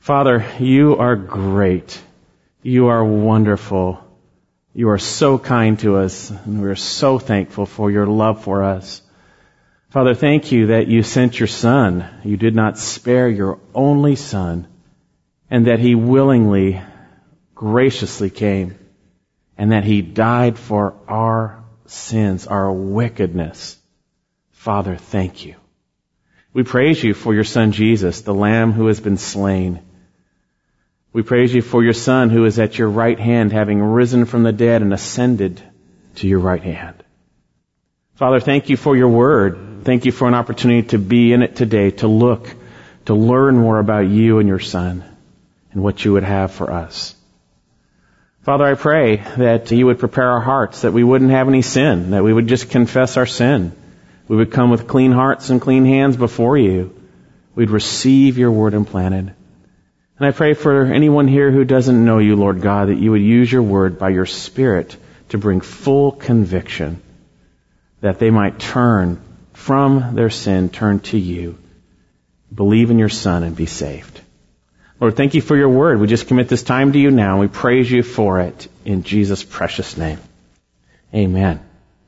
Father, you are great. You are wonderful. You are so kind to us, and we are so thankful for your love for us. Father, thank you that you sent your Son. You did not spare your only Son, and that he willingly, graciously came, and that he died for our sins, our wickedness. Father, thank you. We praise you for your Son Jesus, the Lamb who has been slain. We praise you for your Son who is at your right hand, having risen from the dead and ascended to your right hand. Father, thank you for your word. Thank you for an opportunity to be in it today, to look, to learn more about you and your Son and what you would have for us. Father, I pray that you would prepare our hearts, that we wouldn't have any sin, that we would just confess our sin. We would come with clean hearts and clean hands before you. We'd receive your word implanted. And I pray for anyone here who doesn't know you, Lord God, that you would use your word by your Spirit to bring full conviction, that they might turn from their sin, turn to you, believe in your Son, and be saved. Lord, thank you for your word. We just commit this time to you now, and we praise you for it in Jesus' precious name. Amen.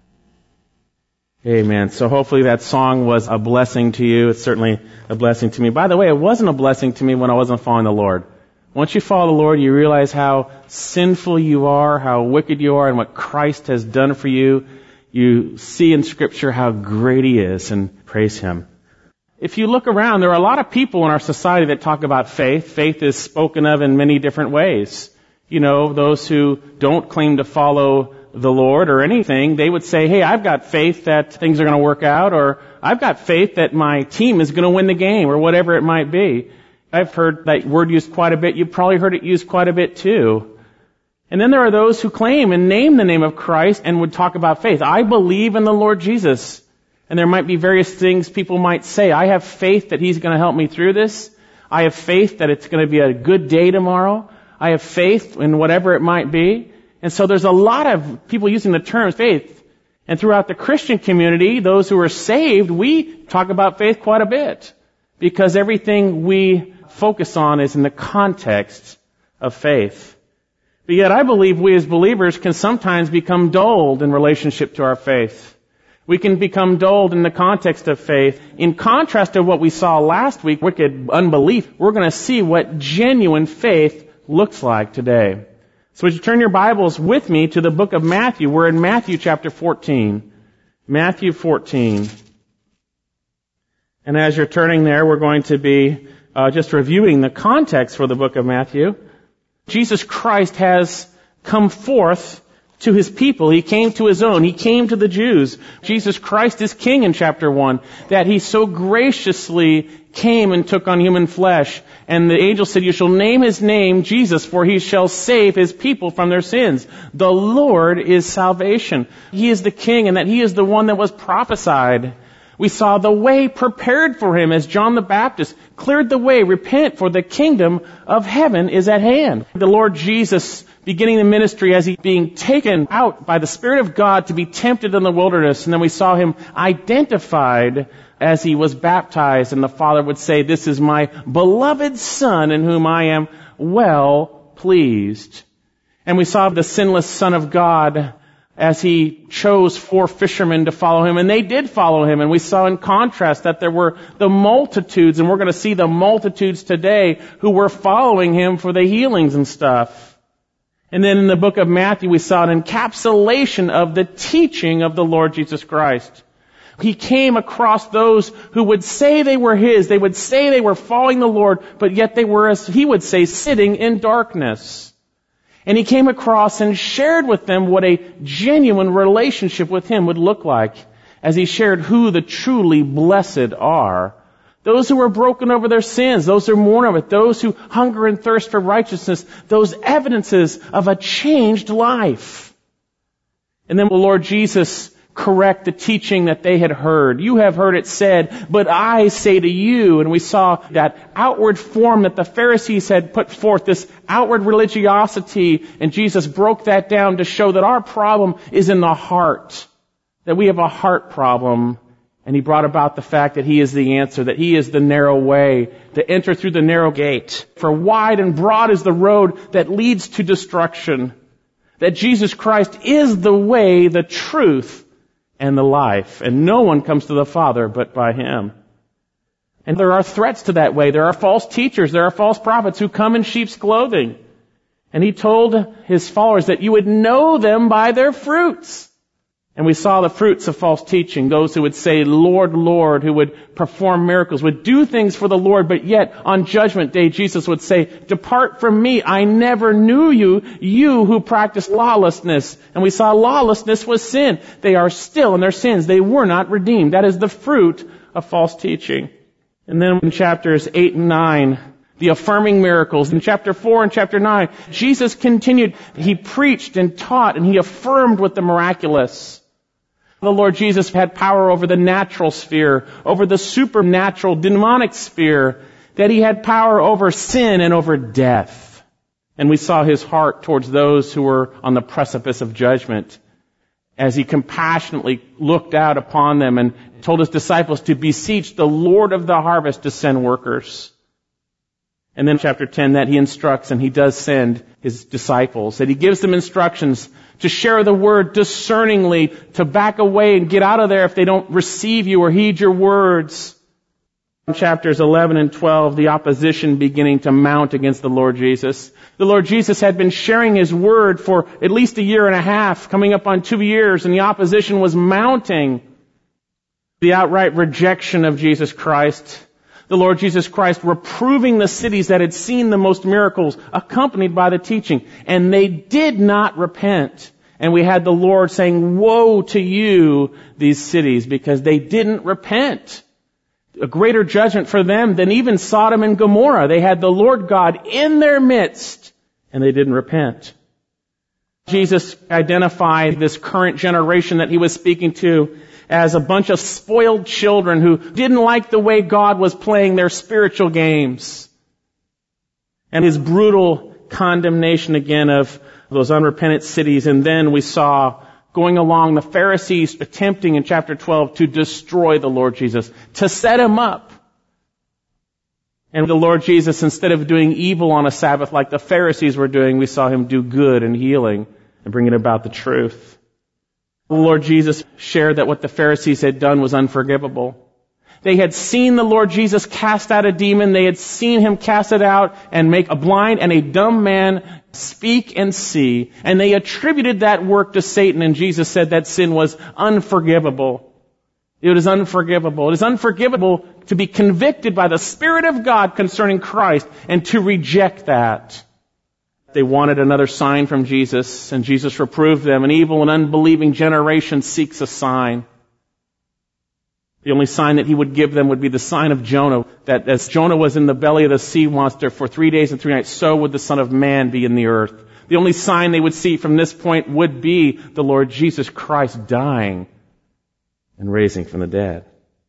Amen. So hopefully that song was a blessing to you. It's certainly a blessing to me. By the way, it wasn't a blessing to me when I wasn't following the Lord. Once you follow the Lord, you realize how sinful you are, how wicked you are, and what Christ has done for you. You see in Scripture how great He is, and praise Him. If you look around, there are a lot of people in our society that talk about faith. Faith is spoken of in many different ways. You know, those who don't claim to follow the Lord or anything, they would say, hey, I've got faith that things are going to work out, or I've got faith that my team is going to win the game, or whatever it might be. I've heard that word used quite a bit. You've probably heard it used quite a bit too. And then there are those who claim and name the name of Christ and would talk about faith. I believe in the Lord Jesus. And there might be various things people might say. I have faith that He's going to help me through this. I have faith that it's going to be a good day tomorrow. I have faith in whatever it might be. And so there's a lot of people using the term faith. And throughout the Christian community, those who are saved, we talk about faith quite a bit. Because everything we focus on is in the context of faith. But yet I believe we as believers can sometimes become dulled in relationship to our faith. We can become dulled in the context of faith. In contrast to what we saw last week, wicked unbelief, we're going to see what genuine faith looks like today. So would you turn your Bibles with me to the book of Matthew? We're in Matthew chapter 14. Matthew 14. And as you're turning there, we're going to be just reviewing the context for the book of Matthew. Jesus Christ has come forth to His people. He came to His own. He came to the Jews. Jesus Christ is King in chapter 1, that He so graciously came and took on human flesh. And the angel said, you shall name His name Jesus, for He shall save His people from their sins. The Lord is salvation. He is the King, and that He is the one that was prophesied. We saw the way prepared for Him as John the Baptist cleared the way. Repent, for the kingdom of heaven is at hand. The Lord Jesus beginning the ministry as He being taken out by the Spirit of God to be tempted in the wilderness. And then we saw Him identified as He was baptized. And the Father would say, this is my beloved Son in whom I am well pleased. And we saw the sinless Son of God as He chose 4 fishermen to follow Him. And they did follow Him. And we saw in contrast that there were the multitudes, and we're going to see the multitudes today who were following Him for the healings and stuff. And then in the book of Matthew, we saw an encapsulation of the teaching of the Lord Jesus Christ. He came across those who would say they were His. They would say they were following the Lord, but yet they were, as He would say, sitting in darkness. And He came across and shared with them what a genuine relationship with Him would look like, as He shared who the truly blessed are. Those who are broken over their sins, those who mourn over it, those who hunger and thirst for righteousness, those evidences of a changed life. And then the Lord Jesus correct the teaching that they had heard. You have heard it said, but I say to you. And we saw that outward form that the Pharisees had put forth, this outward religiosity, and Jesus broke that down to show that our problem is in the heart, that we have a heart problem, And he brought about the fact that he is the answer, that he is the narrow way to enter through the narrow gate. For wide and broad is the road that leads to destruction. That Jesus Christ is the way, the truth, and the life. And no one comes to the Father but by him. And there are threats to that way. There are false teachers. There are false prophets who come in sheep's clothing. And he told his followers that you would know them by their fruits. And we saw the fruits of false teaching. Those who would say, Lord, Lord, who would perform miracles, would do things for the Lord, but yet on Judgment Day, Jesus would say, depart from me, I never knew you, you who practice lawlessness. And we saw lawlessness was sin. They are still in their sins. They were not redeemed. That is the fruit of false teaching. And then in chapters 8 and 9, the affirming miracles. In chapter 4 and chapter 9, Jesus continued. He preached and taught and he affirmed with the miraculous. The Lord Jesus had power over the natural sphere, over the supernatural, demonic sphere, that he had power over sin and over death. And we saw his heart towards those who were on the precipice of judgment as he compassionately looked out upon them and told his disciples to beseech the Lord of the harvest to send workers. And then chapter 10, that he instructs and he does send his disciples, that he gives them instructions to share the word discerningly, to back away and get out of there if they don't receive you or heed your words. In chapters 11 and 12, the opposition beginning to mount against the Lord Jesus. The Lord Jesus had been sharing his word for at least a year and a half, coming up on 2 years, and the opposition was mounting. The outright rejection of Jesus Christ. The Lord Jesus Christ reproving the cities that had seen the most miracles, accompanied by the teaching. And they did not repent. And we had the Lord saying, woe to you, these cities, because they didn't repent. A greater judgment for them than even Sodom and Gomorrah. They had the Lord God in their midst, and they didn't repent. Jesus identified this current generation that he was speaking to as a bunch of spoiled children who didn't like the way God was playing their spiritual games. And his brutal condemnation again of those unrepentant cities. And then we saw going along the Pharisees attempting in chapter 12 to destroy the Lord Jesus, to set him up. And the Lord Jesus, instead of doing evil on a Sabbath like the Pharisees were doing, we saw him do good and healing and bringing about the truth. The Lord Jesus shared that what the Pharisees had done was unforgivable. They had seen the Lord Jesus cast out a demon. They had seen him cast it out and make a blind and a dumb man speak and see. And they attributed that work to Satan. And Jesus said that sin was unforgivable. It is unforgivable. It is unforgivable to be convicted by the Spirit of God concerning Christ and to reject that. They wanted another sign from Jesus, and Jesus reproved them. An evil and unbelieving generation seeks a sign. The only sign that he would give them would be the sign of Jonah, that as Jonah was in the belly of the sea monster for 3 days and 3 nights, so would the Son of Man be in the earth. The only sign they would see from this point would be the Lord Jesus Christ dying and raising from the dead.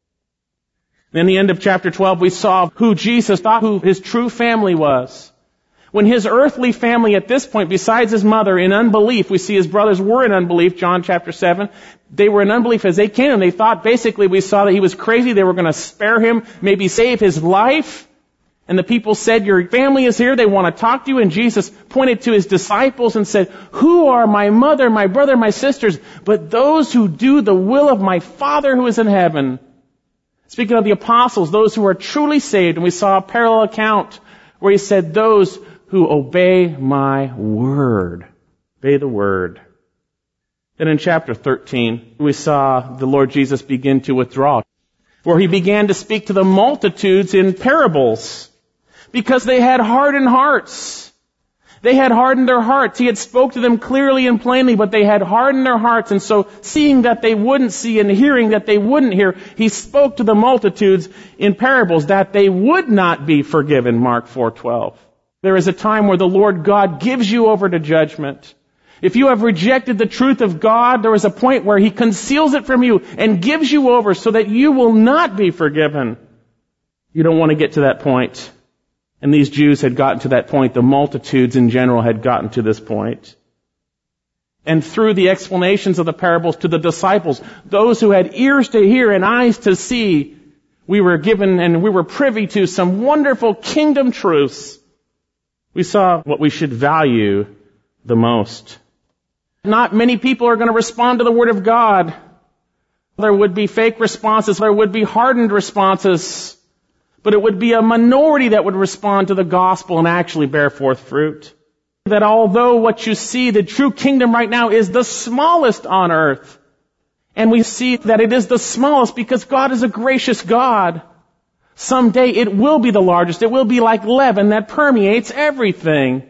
In the end of chapter 12, we saw who Jesus thought who his true family was. When his earthly family at this point, besides his mother, in unbelief, we see his brothers were in unbelief, John chapter 7. They were in unbelief as they came, and they thought basically we saw that he was crazy. They were going to spare him, maybe save his life. And the people said, your family is here, they want to talk to you. And Jesus pointed to his disciples and said, who are my mother, my brother, my sisters, but those who do the will of my Father who is in heaven. Speaking of the apostles, those who are truly saved, and we saw a parallel account where he said, those who obey my word. Obey the word. Then in chapter 13, we saw the Lord Jesus begin to withdraw, where he began to speak to the multitudes in parables, because they had hardened hearts. They had hardened their hearts. He had spoke to them clearly and plainly, but they had hardened their hearts. And so, seeing that they wouldn't see and hearing that they wouldn't hear, he spoke to the multitudes in parables that they would not be forgiven, Mark 4:12. There is a time where the Lord God gives you over to judgment. If you have rejected the truth of God, there is a point where he conceals it from you and gives you over so that you will not be forgiven. You don't want to get to that point. And these Jews had gotten to that point. The multitudes in general had gotten to this point. And through the explanations of the parables to the disciples, those who had ears to hear and eyes to see, we were given and we were privy to some wonderful kingdom truths. We saw what we should value the most. Not many people are going to respond to the Word of God. There would be fake responses. There would be hardened responses. But it would be a minority that would respond to the gospel and actually bear forth fruit. That although what you see, the true kingdom right now is the smallest on earth. And we see that it is the smallest because God is a gracious God. Someday it will be the largest. It will be like leaven that permeates everything.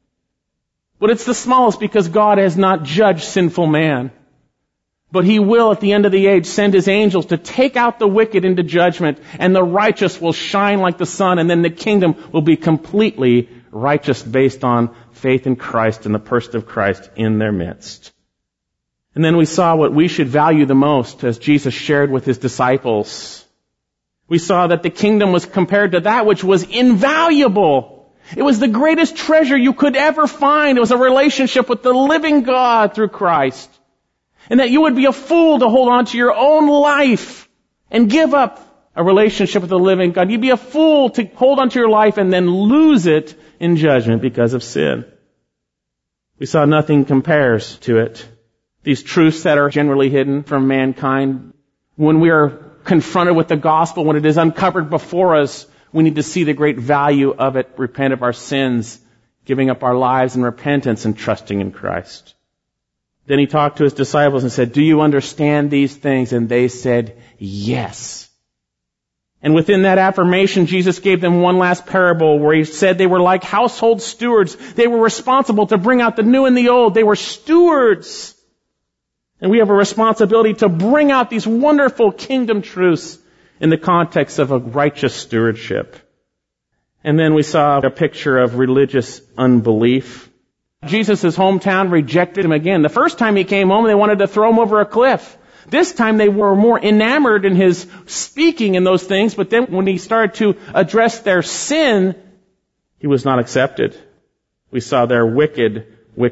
But it's the smallest because God has not judged sinful man. But He will, at the end of the age, send His angels to take out the wicked into judgment, and the righteous will shine like the sun, and then the kingdom will be completely righteous based on faith in Christ and the person of Christ in their midst. And then we saw what we should value the most as Jesus shared with His disciples. We saw that the kingdom was compared to that which was invaluable. It was the greatest treasure you could ever find. It was a relationship with the living God through Christ. And that you would be a fool to hold on to your own life and give up a relationship with the living God. You'd be a fool to hold on to your life and then lose it in judgment because of sin. We saw nothing compares to it. These truths that are generally hidden from mankind. When we are confronted with the gospel, when it is uncovered before us, we need to see the great value of it, repent of our sins, giving up our lives in repentance and trusting in Christ. Then He talked to His disciples and said, "Do you understand these things?" And they said, "Yes." And within that affirmation, Jesus gave them one last parable where He said they were like household stewards. They were responsible to bring out the new and the old. They were stewards. And we have a responsibility to bring out these wonderful kingdom truths in the context of a righteous stewardship. And then we saw a picture of religious unbelief. Jesus' hometown rejected Him again. The first time He came home, they wanted to throw Him over a cliff. This time they were more enamored in His speaking and those things, but then when He started to address their sin, He was not accepted. We saw their wicked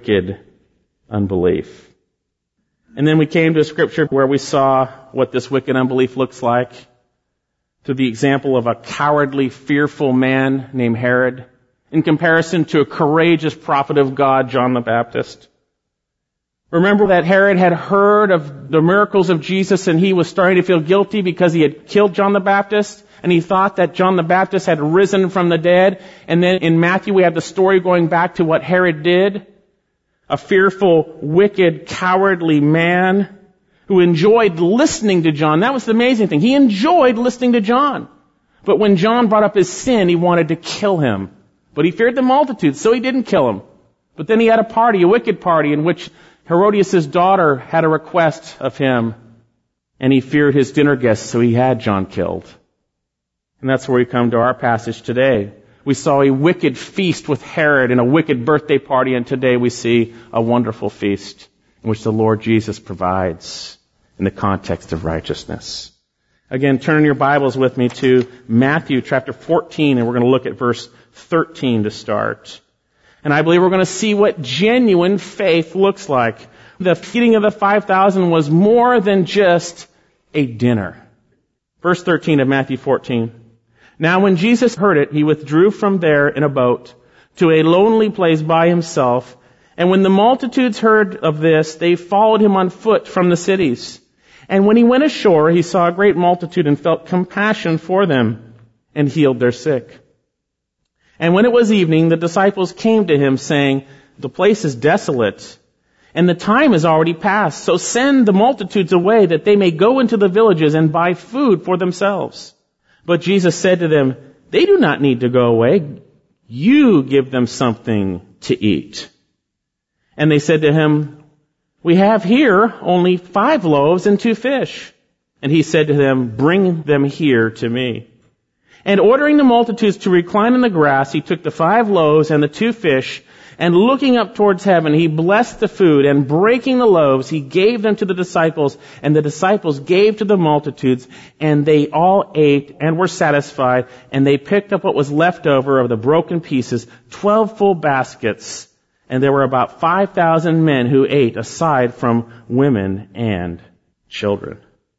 unbelief. And then we came to a scripture where we saw what this wicked unbelief looks like through the example of a cowardly, fearful man named Herod in comparison to a courageous prophet of God, John the Baptist. Remember that Herod had heard of the miracles of Jesus and he was starting to feel guilty because he had killed John the Baptist, and he thought that John the Baptist had risen from the dead. And then in Matthew we have the story going back to what Herod did. A fearful, wicked, cowardly man who enjoyed listening to John. That was the amazing thing. He enjoyed listening to John. But when John brought up his sin, he wanted to kill him. But he feared the multitude, so he didn't kill him. But then he had a party, a wicked party, in which Herodias' daughter had a request of him. And he feared his dinner guests, so he had John killed. And that's where we come to our passage today. We saw a wicked feast with Herod and a wicked birthday party, and today we see a wonderful feast in which the Lord Jesus provides in the context of righteousness. Again, turn your Bibles with me to Matthew chapter 14, and we're going to look at verse 13 to start. And I believe we're going to see what genuine faith looks like. The feeding of the 5,000 was more than just a dinner. Verse 13 of Matthew 14. Now when Jesus heard it, He withdrew from there in a boat to a lonely place by Himself. And when the multitudes heard of this, they followed Him on foot from the cities. And when He went ashore, He saw a great multitude and felt compassion for them and healed their sick. And when it was evening, the disciples came to Him saying, "The place is desolate, and the time is already past. So send the multitudes away that they may go into the villages and buy food for themselves." But Jesus said to them, "They do not need to go away. You give them something to eat." And they said to Him, "We have here only 5 loaves and 2 fish. And He said to them, "Bring them here to me." And ordering the multitudes to recline in the grass, He took the 5 loaves and the 2 fish, and looking up towards heaven, He blessed the food, and breaking the loaves, He gave them to the disciples, and the disciples gave to the multitudes, and they all ate and were satisfied, and they picked up what was left over of the broken pieces, 12 full baskets. and there were about 5,000 men who ate, aside from women and children.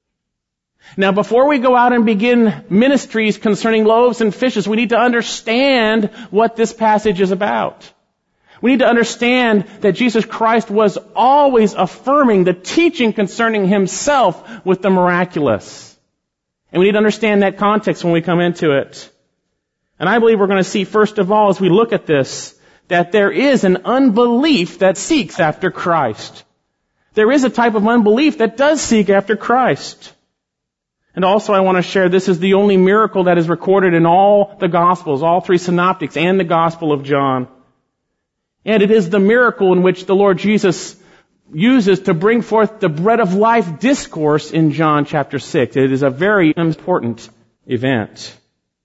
Now, before we go out and begin ministries concerning loaves and fishes, we need to understand what this passage is about. We need to understand that Jesus Christ was always affirming the teaching concerning himself with the miraculous. And we need to understand that context when we come into it. And I believe we're going to see, first of all, as we look at this, that there is an unbelief that seeks after Christ. There is a type of unbelief that does seek after Christ. And also I want to share, this is the only miracle that is recorded in all the Gospels, all three synoptics and the Gospel of John. And it is the miracle in which the Lord Jesus uses to bring forth the bread of life discourse in John chapter 6. It is a very important event.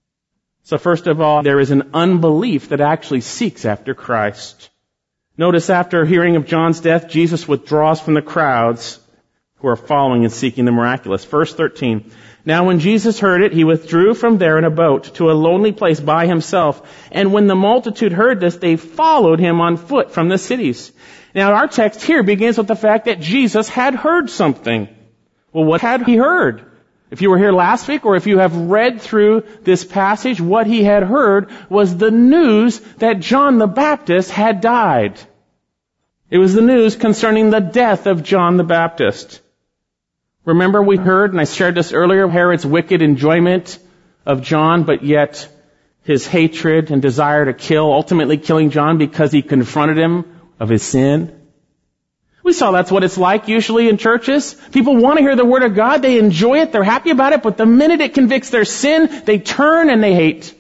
So first of all, there is an unbelief that actually seeks after Christ. Notice after hearing of John's death, Jesus withdraws from the crowds who are following and seeking the miraculous. Verse 13. Now when Jesus heard it, he withdrew from there in a boat to a lonely place by himself. And when the multitude heard this, they followed him on foot from the cities. Now our text here begins with the fact that Jesus had heard something. Well, what had he heard? If you were here last week, or if you have read through this passage, what he had heard was the news that John the Baptist had died. It was the news concerning the death of John the Baptist. Remember we heard, and I shared this earlier, Herod's wicked enjoyment of John, but yet his hatred and desire to kill, ultimately killing John because he confronted him of his sin. We saw that's what it's like usually in churches. People want to hear the Word of God, they enjoy it, they're happy about it, but the minute it convicts their sin, they turn and they hate.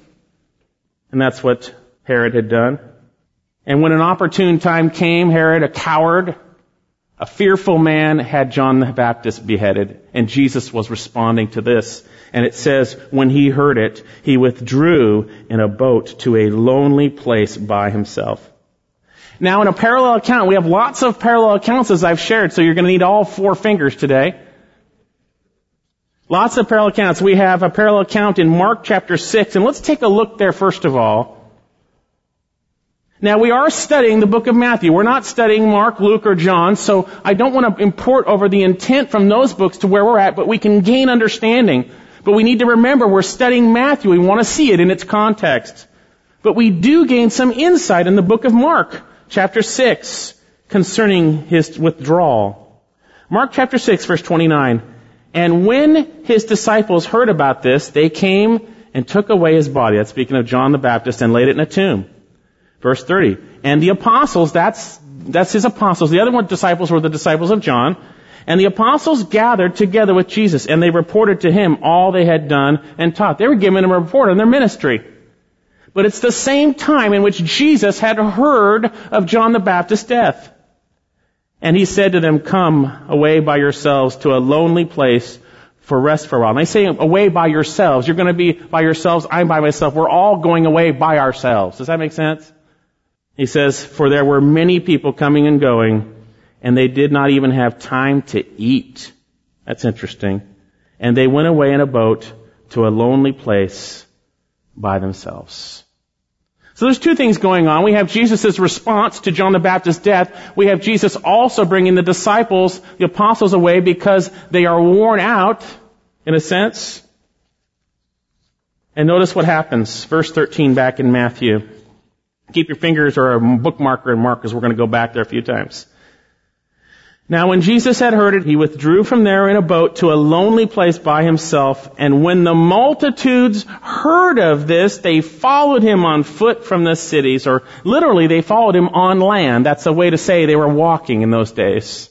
And that's what Herod had done. And when an opportune time came, Herod, a coward, a fearful man, had John the Baptist beheaded. And Jesus was responding to this. And it says, when he heard it, he withdrew in a boat to a lonely place by himself. Now in a parallel account, we have lots of parallel accounts as I've shared, so you're going to need all 4 fingers today. Lots of parallel accounts. We have a parallel account in Mark chapter 6, and let's take a look there first of all. Now we are studying the book of Matthew. We're not studying Mark, Luke, or John, so I don't want to import over the intent from those books to where we're at, but we can gain understanding. But we need to remember we're studying Matthew. We want to see it in its context. But we do gain some insight in the book of Mark, chapter 6, concerning his withdrawal. Mark chapter 6, verse 29. And when his disciples heard about this, they came and took away his body. That's speaking of John the Baptist, and laid it in a tomb. Verse 30. And the apostles, that's his apostles. The other disciples were the disciples of John. And the apostles gathered together with Jesus, and they reported to him all they had done and taught. They were giving him a report on their ministry. But it's the same time in which Jesus had heard of John the Baptist's death. And he said to them, come away by yourselves to a lonely place for rest for a while. And they say away by yourselves. You're going to be by yourselves. I'm by myself. We're all going away by ourselves. Does that make sense? He says, for there were many people coming and going, and they did not even have time to eat. That's interesting. And they went away in a boat to a lonely place by themselves. So there's 2 things going on. We have Jesus' response to John the Baptist's death. We have Jesus also bringing the disciples, the apostles, away because they are worn out, in a sense. And notice what happens. Verse 13 back in Matthew. Keep your fingers or a bookmarker in Mark because we're going to go back there a few times. Now when Jesus had heard it, he withdrew from there in a boat to a lonely place by himself. And when the multitudes heard of this, they followed him on foot from the cities. Or literally, they followed him on land. That's a way to say they were walking in those days.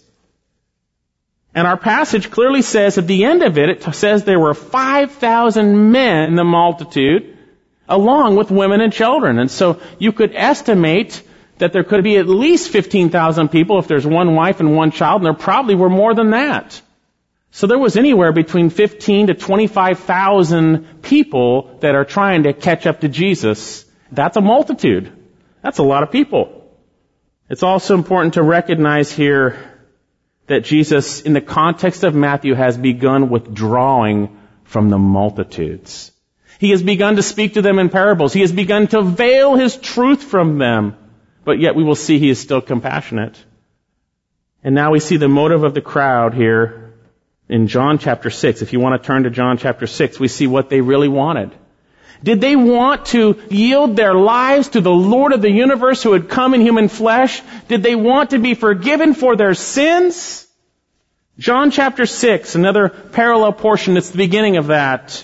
And our passage clearly says at the end of it, it says there were 5,000 men in the multitude, along with women and children. And so you could estimate that there could be at least 15,000 people if there's one wife and one child, and there probably were more than that. So there was anywhere between 15 to 25,000 people that are trying to catch up to Jesus. That's a multitude. That's a lot of people. It's also important to recognize here that Jesus, in the context of Matthew, has begun withdrawing from the multitudes. He has begun to speak to them in parables. He has begun to veil his truth from them. but yet we will see he is still compassionate. And now we see the motive of the crowd here in John chapter 6. If you want to turn to John chapter 6, we see what they really wanted. Did they want to yield their lives to the Lord of the universe who had come in human flesh? Did they want to be forgiven for their sins? John chapter 6, another parallel portion, it's the beginning of that.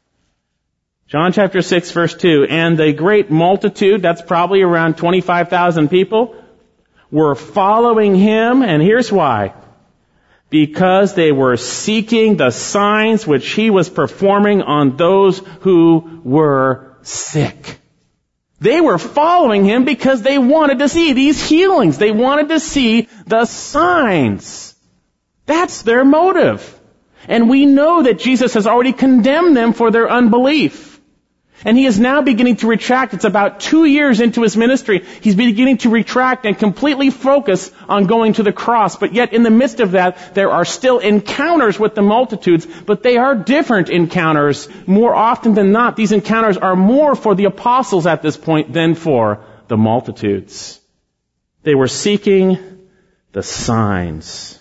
John chapter 6, verse 2, and the great multitude, that's probably around 25,000 people, were following him, and here's why. Because they were seeking the signs which he was performing on those who were sick. They were following him because they wanted to see these healings. They wanted to see the signs. That's their motive. And we know that Jesus has already condemned them for their unbelief. And he is now beginning to retract. It's about 2 years into his ministry. He's beginning to retract and completely focus on going to the cross. But yet in the midst of that, there are still encounters with the multitudes, but they are different encounters. More often than not, these encounters are more for the apostles at this point than for the multitudes. They were seeking the signs.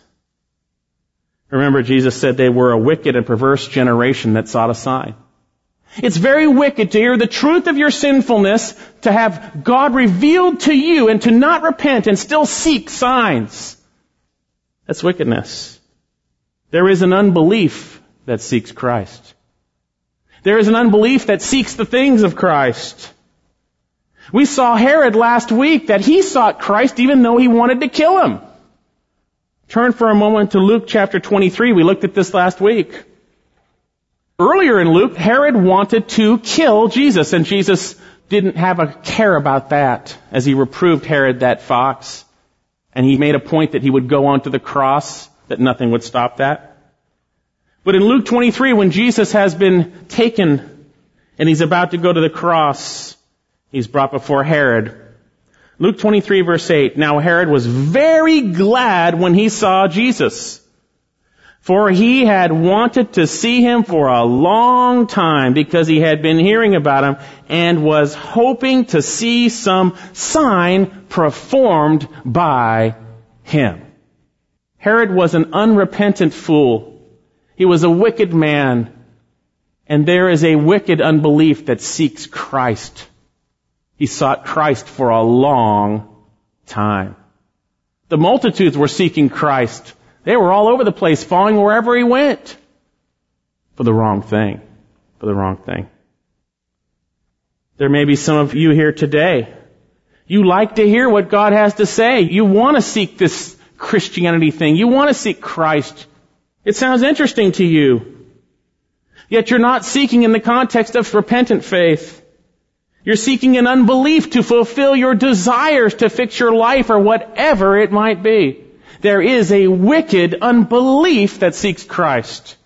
Remember, Jesus said they were a wicked and perverse generation that sought a sign. It's very wicked to hear the truth of your sinfulness, to have God revealed to you and to not repent and still seek signs. That's wickedness. There is an unbelief that seeks Christ. There is an unbelief that seeks the things of Christ. We saw Herod last week that he sought Christ even though he wanted to kill him. Turn for a moment to Luke chapter 23. We looked at this last week. Earlier in Luke, Herod wanted to kill Jesus, and Jesus didn't have a care about that as he reproved Herod that fox. And he made a point that he would go on to the cross, that nothing would stop that. But in Luke 23, when Jesus has been taken and he's about to go to the cross, he's brought before Herod. Luke 23, verse 8, now Herod was very glad when he saw Jesus, for he had wanted to see him for a long time because he had been hearing about him and was hoping to see some sign performed by him. Herod was an unrepentant fool. He was a wicked man. And there is a wicked unbelief that seeks Christ. He sought Christ for a long time. The multitudes were seeking Christ. They were all over the place, following wherever he went. For the wrong thing. For the wrong thing. There may be some of you here today. You like to hear what God has to say. You want to seek this Christianity thing. You want to seek Christ. It sounds interesting to you. Yet you're not seeking in the context of repentant faith. You're seeking in unbelief to fulfill your desires, to fix your life, or whatever it might be. There is a wicked unbelief that seeks Christ.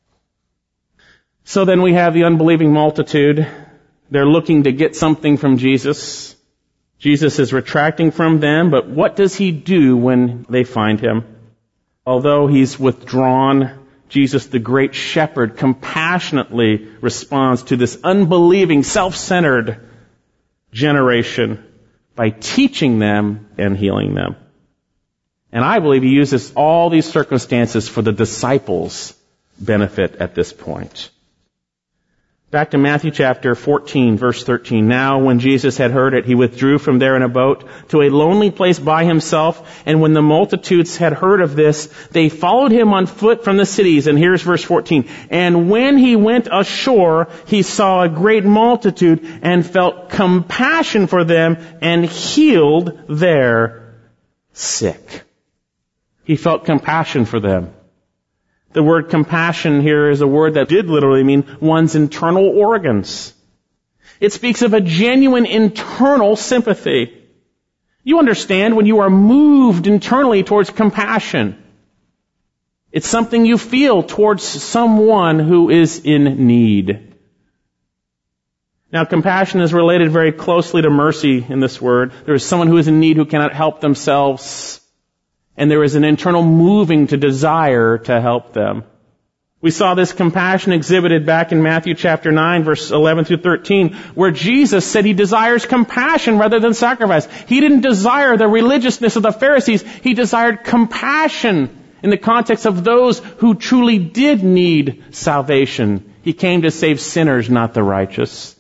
So then we have the unbelieving multitude. They're looking to get something from Jesus. Jesus is retracting from them, but what does he do when they find him? Although he's withdrawn, Jesus, the great shepherd, compassionately responds to this unbelieving, self-centered generation by teaching them and healing them. And I believe he uses all these circumstances for the disciples' benefit at this point. Back to Matthew chapter 14, verse 13. Now, when Jesus had heard it, he withdrew from there in a boat to a lonely place by himself. And when the multitudes had heard of this, they followed him on foot from the cities. And here's verse 14. And when he went ashore, he saw a great multitude and felt compassion for them and healed their sick. He felt compassion for them. The word compassion here is a word that did literally mean one's internal organs. It speaks of a genuine internal sympathy. You understand when you are moved internally towards compassion. It's something you feel towards someone who is in need. Now, compassion is related very closely to mercy in this word. There is someone who is in need who cannot help themselves. And there is an internal moving to desire to help them. We saw this compassion exhibited back in Matthew chapter 9, verse 11 through 13, where Jesus said he desires compassion rather than sacrifice. He didn't desire the religiousness of the Pharisees. He desired compassion in the context of those who truly did need salvation. He came to save sinners, not the righteous.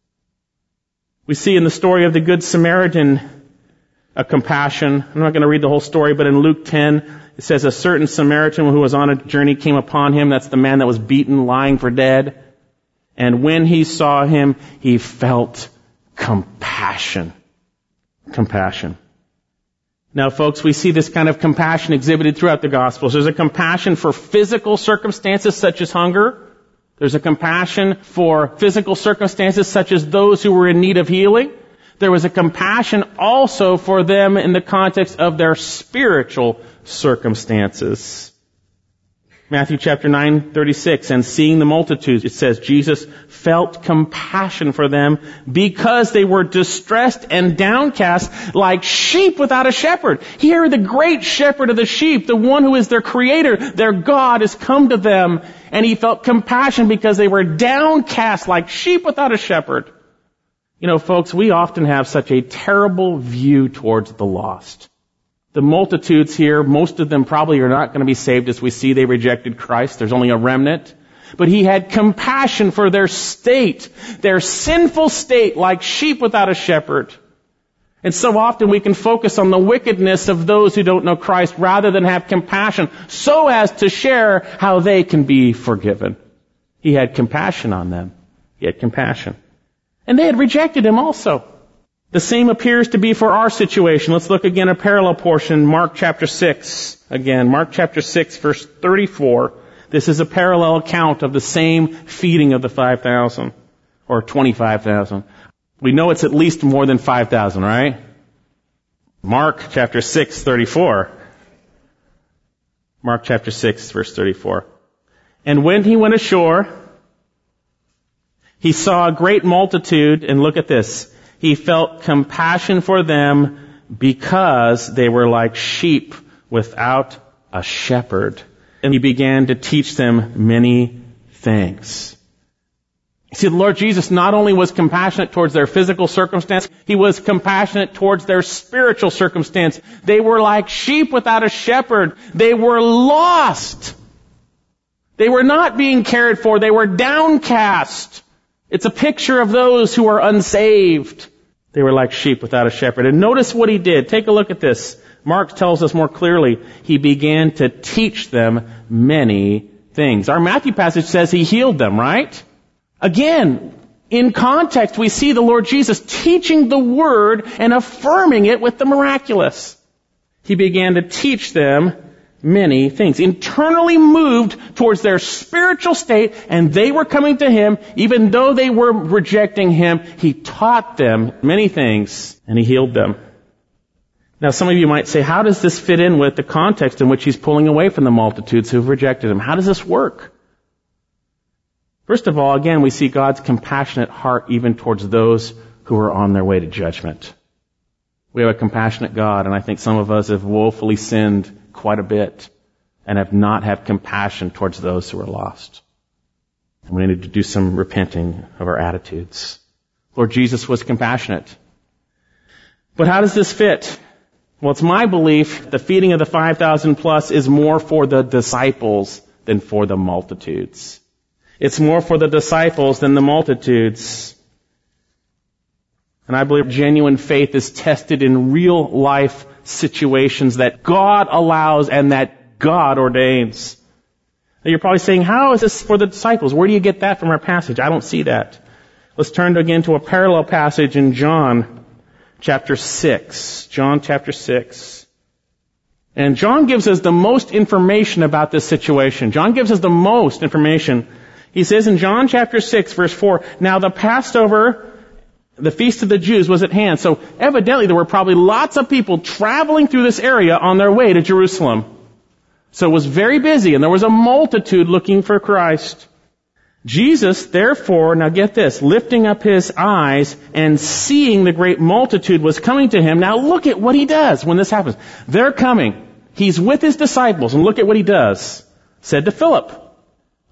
We see in the story of the Good Samaritan a compassion. I'm not going to read the whole story, but in Luke 10, it says a certain Samaritan who was on a journey came upon him. That's the man that was beaten, lying for dead. And when he saw him, he felt compassion. Compassion. Now, folks, we see this kind of compassion exhibited throughout the Gospels. There's a compassion for physical circumstances such as hunger. There's a compassion for physical circumstances such as those who were in need of healing. There was a compassion also for them in the context of their spiritual circumstances. Matthew chapter 9:36, and seeing the multitudes, it says, Jesus felt compassion for them because they were distressed and downcast like sheep without a shepherd. Here the great shepherd of the sheep, the one who is their creator, their God, has come to them, and he felt compassion because they were downcast like sheep without a shepherd. You know, folks, we often have such a terrible view towards the lost. The multitudes here, most of them probably are not going to be saved as we see they rejected Christ. There's only a remnant. But he had compassion for their state, their sinful state, like sheep without a shepherd. And so often we can focus on the wickedness of those who don't know Christ rather than have compassion so as to share how they can be forgiven. He had compassion on them. He had compassion. And they had rejected him also. The same appears to be for our situation. Let's look again at a parallel portion, Mark chapter 6. Again, Mark chapter 6, verse 34. This is a parallel account of the same feeding of the 5,000, or 25,000. We know it's at least more than 5,000, right? Mark chapter 6, 34. Mark chapter 6, verse 34. And when he went ashore, he saw a great multitude, and look at this. He felt compassion for them because they were like sheep without a shepherd. And he began to teach them many things. See, the Lord Jesus not only was compassionate towards their physical circumstance, he was compassionate towards their spiritual circumstance. They were like sheep without a shepherd. They were lost. They were not being cared for. They were downcast. It's a picture of those who are unsaved. They were like sheep without a shepherd. And notice what he did. Take a look at this. Mark tells us more clearly. He began to teach them many things. Our Matthew passage says he healed them, right? Again, in context, we see the Lord Jesus teaching the word and affirming it with the miraculous. He began to teach them many things. Internally moved towards their spiritual state, and they were coming to him, even though they were rejecting him. He taught them many things, and he healed them. Now, some of you might say, how does this fit in with the context in which he's pulling away from the multitudes who've rejected him? How does this work? First of all, again, we see God's compassionate heart even towards those who are on their way to judgment. We have a compassionate God, and I think some of us have woefully sinned quite a bit and have not had compassion towards those who are lost. And we need to do some repenting of our attitudes. Lord Jesus was compassionate. But how does this fit? Well, it's my belief the feeding of the 5,000 plus is more for the disciples than for the multitudes. It's more for the disciples than the multitudes. And I believe genuine faith is tested in real life situations that God allows and that God ordains. Now you're probably saying, how is this for the disciples? Where do you get that from our passage? I don't see that. Let's turn again to a parallel passage in John chapter 6. John chapter 6. And John gives us the most information about this situation. John gives us the most information. He says in John chapter 6, verse 4, now the Passover, the feast of the Jews, was at hand. So evidently there were probably lots of people traveling through this area on their way to Jerusalem. So it was very busy, and there was a multitude looking for Christ. Jesus, therefore, now get this, lifting up his eyes and seeing the great multitude was coming to him. Now look at what he does when this happens. They're coming. He's with his disciples, and look at what he does. Said to Philip,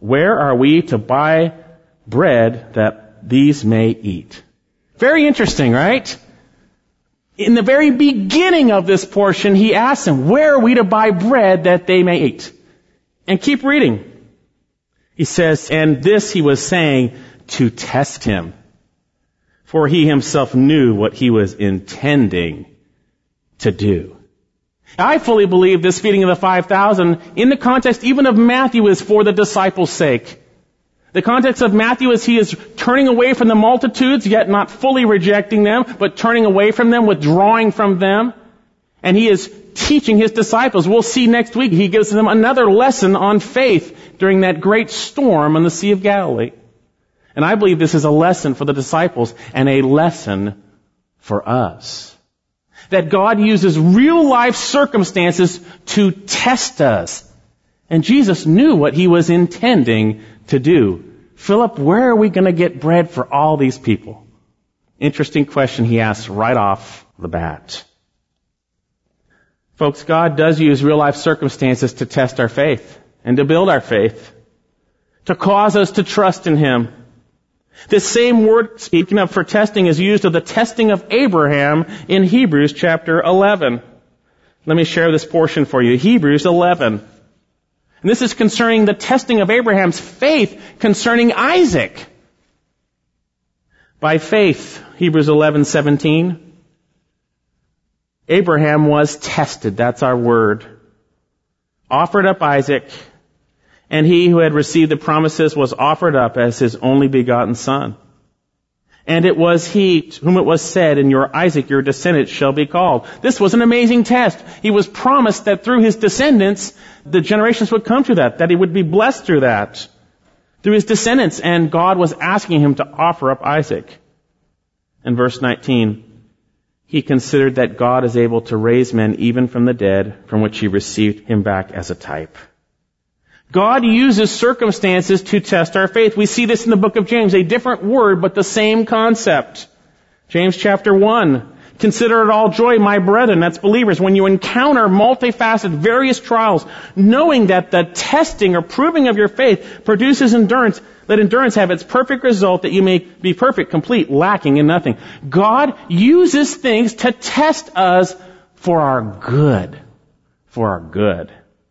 where are we to buy bread that these may eat? Very interesting, right? In the very beginning of this portion, he asks them, where are we to buy bread that they may eat? And keep reading. He says, and this he was saying to test him, for he himself knew what he was intending to do. I fully believe this feeding of the 5,000, in the context even of Matthew, is for the disciples' sake. The context of Matthew is he is turning away from the multitudes, yet not fully rejecting them, but turning away from them, withdrawing from them. And he is teaching his disciples. We'll see next week. He gives them another lesson on faith during that great storm on the Sea of Galilee. And I believe this is a lesson for the disciples and a lesson for us. That God uses real life circumstances to test us. And Jesus knew what he was intending to do. Philip, where are we going to get bread for all these people? Interesting question he asks right off the bat. Folks, God does use real life circumstances to test our faith and to build our faith, to cause us to trust in him. This same word, speaking of for testing, is used of the testing of Abraham in Hebrews chapter 11. Let me share this portion for you. Hebrews 11. And this is concerning the testing of Abraham's faith concerning Isaac. By faith, Hebrews 11:17, Abraham was tested, that's our word, offered up Isaac, and he who had received the promises was offered up as his only begotten son. And it was he to whom it was said, in your Isaac your descendants shall be called. This was an amazing test. He was promised that through his descendants, the generations would come to that he would be blessed through that, through his descendants. And God was asking him to offer up Isaac. In verse 19, he considered that God is able to raise men even from the dead, from which he received him back as a type. God uses circumstances to test our faith. We see this in the book of James, a different word, but the same concept. James chapter 1. Consider it all joy, my brethren, that's believers, when you encounter multifaceted, various trials, knowing that the testing or proving of your faith produces endurance. Let endurance have its perfect result, that you may be perfect, complete, lacking in nothing. God uses things to test us for our good. For our good.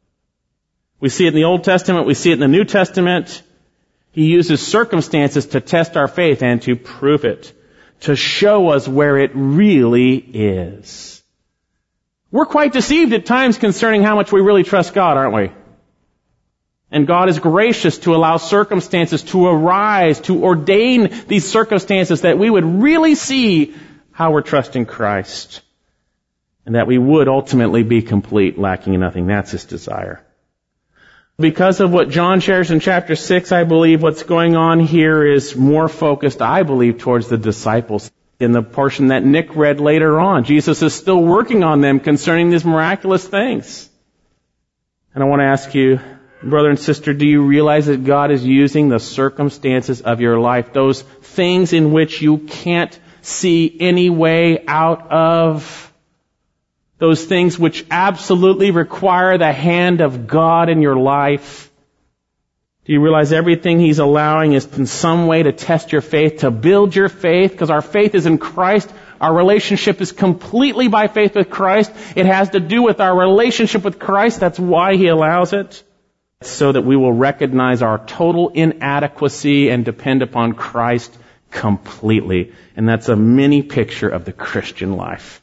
We see it in the Old Testament. We see it in the New Testament. He uses circumstances to test our faith and to prove it, to show us where it really is. We're quite deceived at times concerning how much we really trust God, aren't we? And God is gracious to allow circumstances to arise, to ordain these circumstances that we would really see how we're trusting Christ. And that we would ultimately be complete, lacking in nothing. That's his desire. Because of what John shares in chapter 6, I believe what's going on here is more focused, I believe, towards the disciples. In the portion that Nick read later on, Jesus is still working on them concerning these miraculous things. And I want to ask you, brother and sister, do you realize that God is using the circumstances of your life, those things in which you can't see any way out of, those things which absolutely require the hand of God in your life? Do you realize everything he's allowing is in some way to test your faith, to build your faith? Because our faith is in Christ. Our relationship is completely by faith with Christ. It has to do with our relationship with Christ. That's why he allows it. So that we will recognize our total inadequacy and depend upon Christ completely. And that's a mini picture of the Christian life.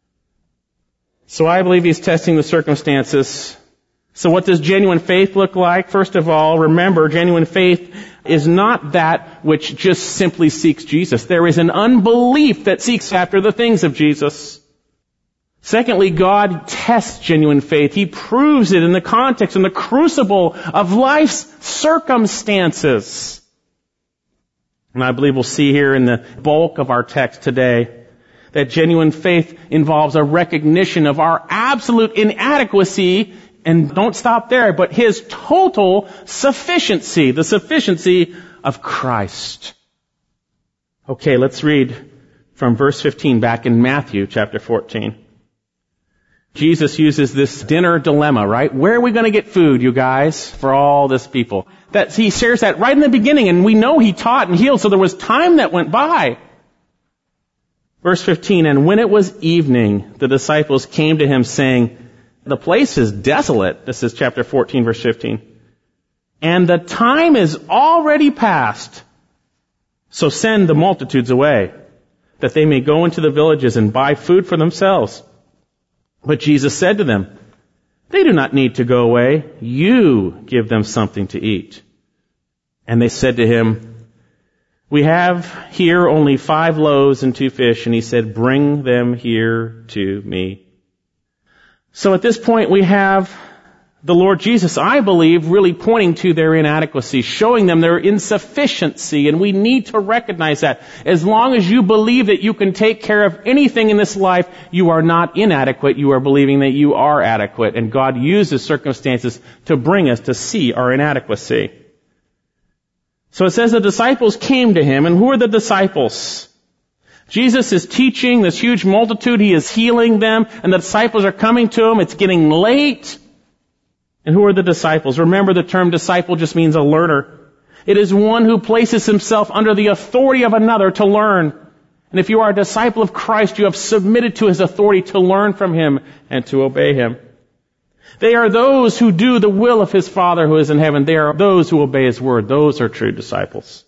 So I believe he's testing the circumstances. So what does genuine faith look like? First of all, remember, genuine faith is not that which just simply seeks Jesus. There is an unbelief that seeks after the things of Jesus. Secondly, God tests genuine faith. He proves it in the context, in the crucible of life's circumstances. And I believe we'll see here in the bulk of our text today that genuine faith involves a recognition of our absolute inadequacy, and don't stop there, but his total sufficiency, the sufficiency of Christ. Okay, let's read from verse 15 back in Matthew chapter 14. Jesus uses this dinner dilemma, right? Where are we going to get food, you guys, for all this people? That he shares that right in the beginning, and we know he taught and healed, so there was time that went by. Verse 15, and when it was evening, the disciples came to him saying, the place is desolate. This is chapter 14, verse 15. And the time is already past. So send the multitudes away, that they may go into the villages and buy food for themselves. But Jesus said to them, they do not need to go away. You give them something to eat. And they said to him, we have here only 5 loaves and 2 fish. And he said, bring them here to me. So at this point we have the Lord Jesus, I believe, really pointing to their inadequacy, showing them their insufficiency, and we need to recognize that. As long as you believe that you can take care of anything in this life, you are not inadequate, you are believing that you are adequate, and God uses circumstances to bring us to see our inadequacy. So it says the disciples came to him, and who are the disciples? Jesus is teaching this huge multitude, he is healing them, and the disciples are coming to him, it's getting late. And who are the disciples? Remember, the term disciple just means a learner. It is one who places himself under the authority of another to learn. And if you are a disciple of Christ, you have submitted to his authority to learn from him and to obey him. They are those who do the will of his Father who is in heaven. They are those who obey his word. Those are true disciples.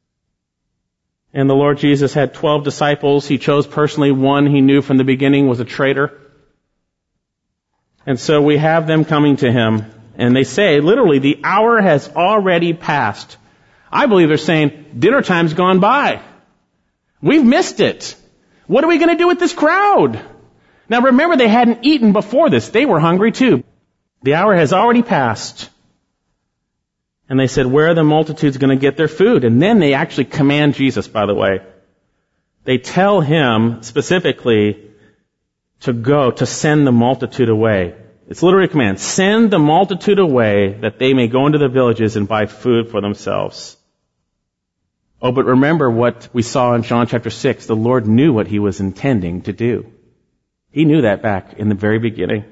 And the Lord Jesus had 12 disciples. He chose personally one he knew from the beginning was a traitor. And so we have them coming to him, and they say, literally, the hour has already passed. I believe they're saying, dinner time's gone by. We've missed it. What are we going to do with this crowd? Now remember, they hadn't eaten before this. They were hungry too. The hour has already passed. And they said, where are the multitudes going to get their food? And then they actually command Jesus, by the way. They tell him specifically to go, to send the multitude away. It's literally a command. Send the multitude away that they may go into the villages and buy food for themselves. Oh, but remember what we saw in John chapter 6. The Lord knew what he was intending to do. He knew that back in the very beginning.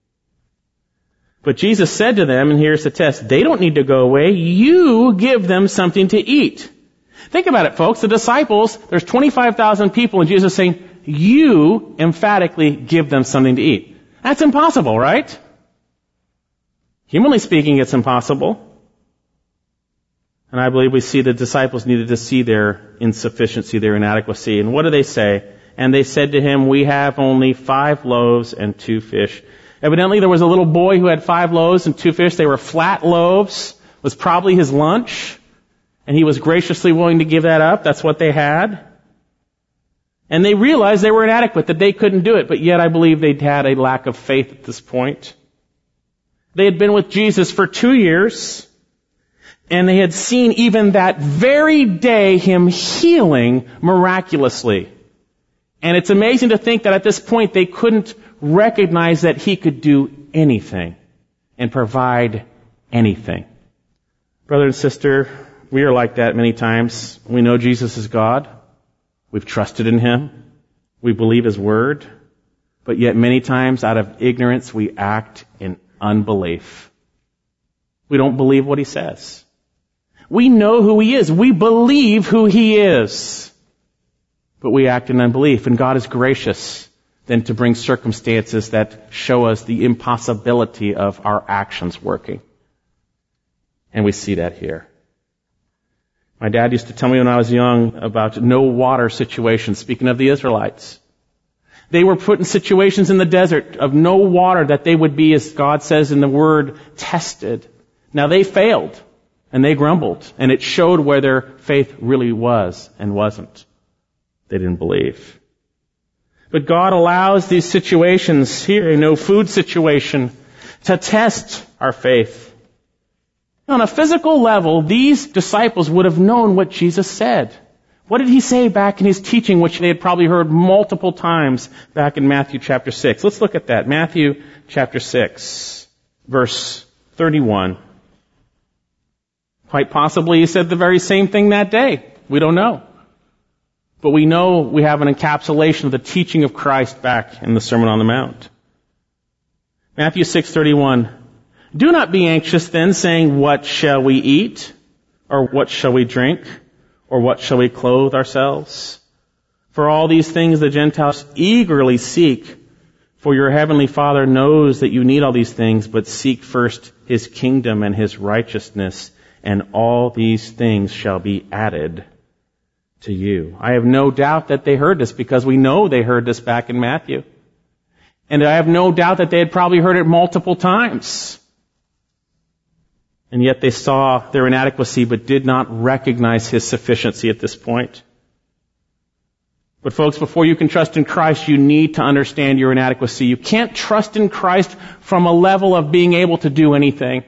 But Jesus said to them, and here's the test, they don't need to go away. You give them something to eat. Think about it, folks. The disciples, there's 25,000 people, and Jesus is saying, you emphatically give them something to eat. That's impossible, right? Humanly speaking, it's impossible. And I believe we see the disciples needed to see their insufficiency, their inadequacy. And what do they say? And they said to him, we have only 5 loaves and 2 fish. Evidently, there was a little boy who had 5 loaves and 2 fish. They were flat loaves. It was probably his lunch. And he was graciously willing to give that up. That's what they had. And they realized they were inadequate, that they couldn't do it, but yet I believe they'd had a lack of faith at this point. They had been with Jesus for 2 years, and they had seen even that very day him healing miraculously. And it's amazing to think that at this point they couldn't recognize that he could do anything and provide anything. Brother and sister, we are like that many times. We know Jesus is God. We've trusted in him. We believe his word. But yet many times out of ignorance we act in unbelief. We don't believe what he says. We know who he is. We believe who he is. But we act in unbelief. And God is gracious then to bring circumstances that show us the impossibility of our actions working. And we see that here. My dad used to tell me when I was young about no water situations, speaking of the Israelites. They were put in situations in the desert of no water that they would be, as God says in the Word, tested. Now they failed, and they grumbled, and it showed where their faith really was and wasn't. They didn't believe. But God allows these situations here, a no food situation, to test our faith. On a physical level, these disciples would have known what Jesus said. What did he say back in his teaching, which they had probably heard multiple times back in Matthew chapter 6? Let's look at that. Matthew chapter 6, verse 31. Quite possibly he said the very same thing that day. We don't know. But we know we have an encapsulation of the teaching of Christ back in the Sermon on the Mount. Matthew 6:31. Do not be anxious then, saying, what shall we eat? Or what shall we drink? Or what shall we clothe ourselves? For all these things the Gentiles eagerly seek. For your heavenly Father knows that you need all these things, but seek first His kingdom and His righteousness, and all these things shall be added to you. I have no doubt that they heard this, because we know they heard this back in Matthew. And I have no doubt that they had probably heard it multiple times. And yet they saw their inadequacy, but did not recognize His sufficiency at this point. But folks, before you can trust in Christ, you need to understand your inadequacy. You can't trust in Christ from a level of being able to do anything.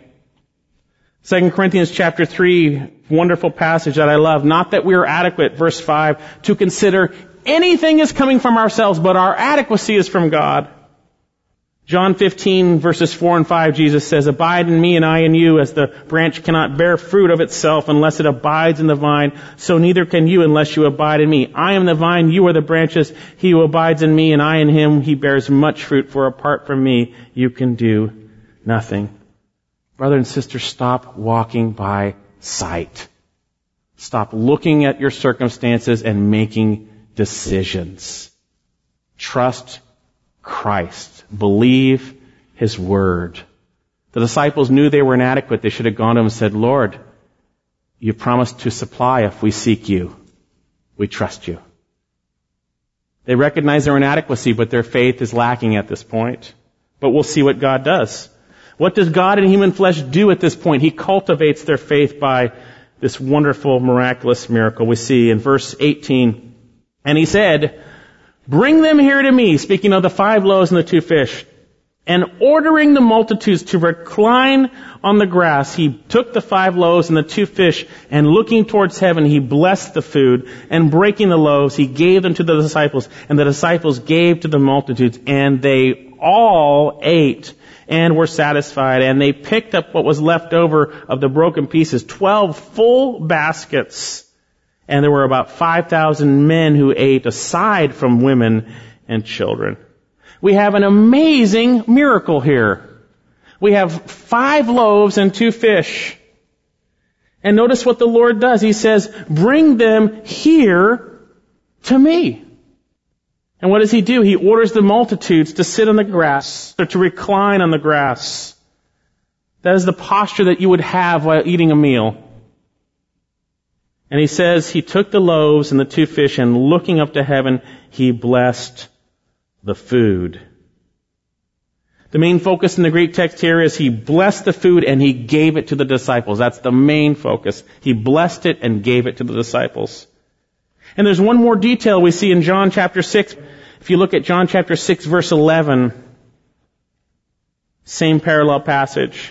2 Corinthians chapter 3, wonderful passage that I love. Not that we are adequate, verse 5, to consider anything is coming from ourselves, but our adequacy is from God. John 15, verses 4 and 5, Jesus says, abide in me and I in you, as the branch cannot bear fruit of itself unless it abides in the vine, so neither can you unless you abide in me. I am the vine, you are the branches. He who abides in me and I in him, he bears much fruit, for apart from me, you can do nothing. Brother and sister, stop walking by sight. Stop looking at your circumstances and making decisions. Trust Christ. Believe His word. The disciples knew they were inadequate. They should have gone to Him and said, Lord, you promised to supply if we seek you. We trust you. They recognize their inadequacy, but their faith is lacking at this point. But we'll see what God does. What does God in human flesh do at this point? He cultivates their faith by this wonderful, miraculous miracle we see in verse 18. And He said, bring them here to me, speaking of the 5 loaves and the 2 fish. And ordering the multitudes to recline on the grass, He took the 5 loaves and the 2 fish, and looking towards heaven, He blessed the food, and breaking the loaves, He gave them to the disciples, and the disciples gave to the multitudes, and they all ate and were satisfied, and they picked up what was left over of the broken pieces, 12 full baskets. And there were about 5,000 men who ate, aside from women and children. We have an amazing miracle here. We have 5 loaves and 2 fish. And notice what the Lord does. He says, bring them here to me. And what does He do? He orders the multitudes to sit on the grass, or to recline on the grass. That is the posture that you would have while eating a meal. And He says, He took the loaves and the 2 fish, and looking up to heaven, He blessed the food. The main focus in the Greek text here is He blessed the food and He gave it to the disciples. That's the main focus. He blessed it and gave it to the disciples. And there's one more detail we see in John chapter 6. If you look at John chapter 6, verse 11, same parallel passage.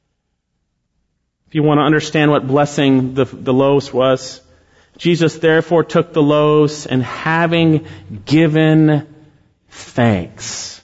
If you want to understand what blessing the loaves was, Jesus therefore took the loaves, and having given thanks.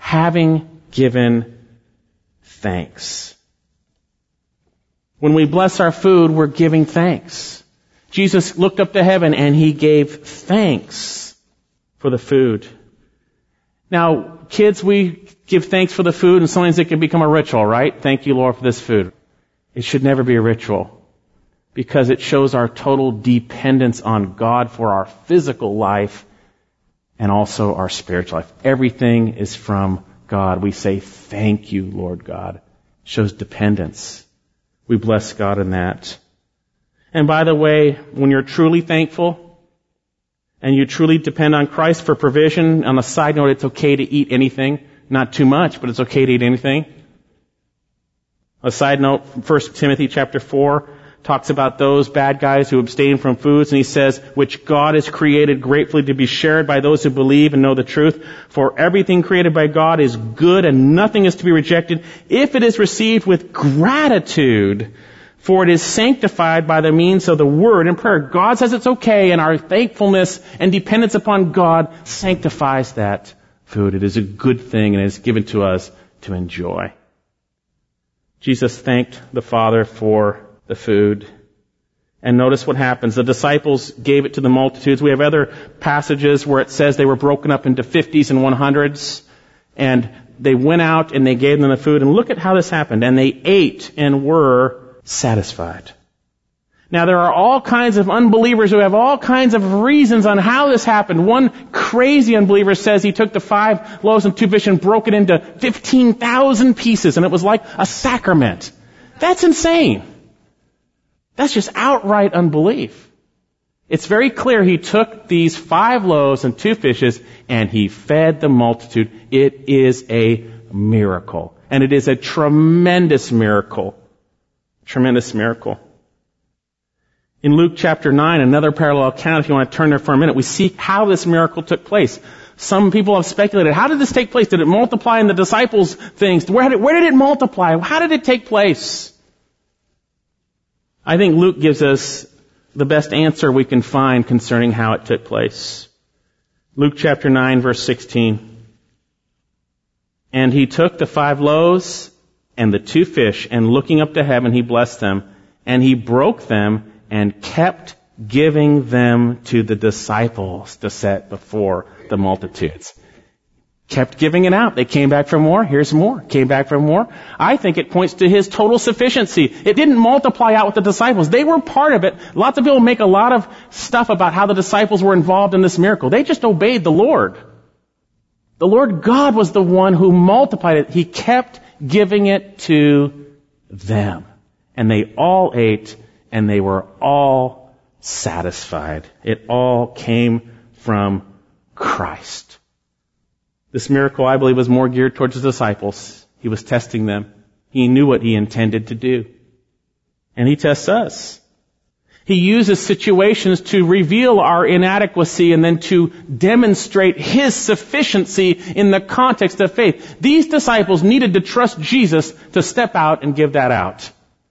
When we bless our food, we're giving thanks. Jesus looked up to heaven and He gave thanks for the food. Now, kids, we give thanks for the food, and sometimes it can become a ritual, right? Thank you, Lord, for this food. It should never be a ritual, because it shows our total dependence on God for our physical life and also our spiritual life. Everything is from God. We say, thank you, Lord God. It shows dependence. We bless God in that. And by the way, when you're truly thankful and you truly depend on Christ for provision, on a side note, it's okay to eat anything. Not too much, but it's okay to eat anything. A side note, 1 Timothy chapter 4 talks about those bad guys who abstain from foods, and he says, which God has created gratefully to be shared by those who believe and know the truth. For everything created by God is good, and nothing is to be rejected if it is received with gratitude, for it is sanctified by the means of the word and prayer. God says it's okay, and our thankfulness and dependence upon God sanctifies that food. It is a good thing, and it is given to us to enjoy. Jesus thanked the Father for the food. And notice what happens. The disciples gave it to the multitudes. We have other passages where it says they were broken up into 50s and 100s. And they went out and they gave them the food. And look at how this happened. And they ate and were satisfied. Now, there are all kinds of unbelievers who have all kinds of reasons on how this happened. One crazy unbeliever says he took the 5 loaves and 2 fish and broke it into 15,000 pieces, and it was like a sacrament. That's insane. That's just outright unbelief. It's very clear he took these 5 loaves and 2 fishes and he fed the multitude. It is a miracle. And it is a tremendous miracle. Tremendous miracle. In Luke chapter 9, another parallel account, if you want to turn there for a minute, we see how this miracle took place. Some people have speculated, how did this take place? Did it multiply in the disciples' things? Where did it multiply? How did it take place? I think Luke gives us the best answer we can find concerning how it took place. Luke chapter 9, verse 16. And he took the 5 loaves and the 2 fish, and looking up to heaven, he blessed them, and he broke them, and kept giving them to the disciples to set before the multitudes. Kept giving it out. They came back for more. Here's more. Came back for more. I think it points to his total sufficiency. It didn't multiply out with the disciples. They were part of it. Lots of people make a lot of stuff about how the disciples were involved in this miracle. They just obeyed the Lord. The Lord God was the one who multiplied it. He kept giving it to them. And they all ate, and they were all satisfied. It all came from Christ. This miracle, I believe, was more geared towards the disciples. He was testing them. He knew what he intended to do. And he tests us. He uses situations to reveal our inadequacy and then to demonstrate his sufficiency in the context of faith. These disciples needed to trust Jesus to step out and give that out.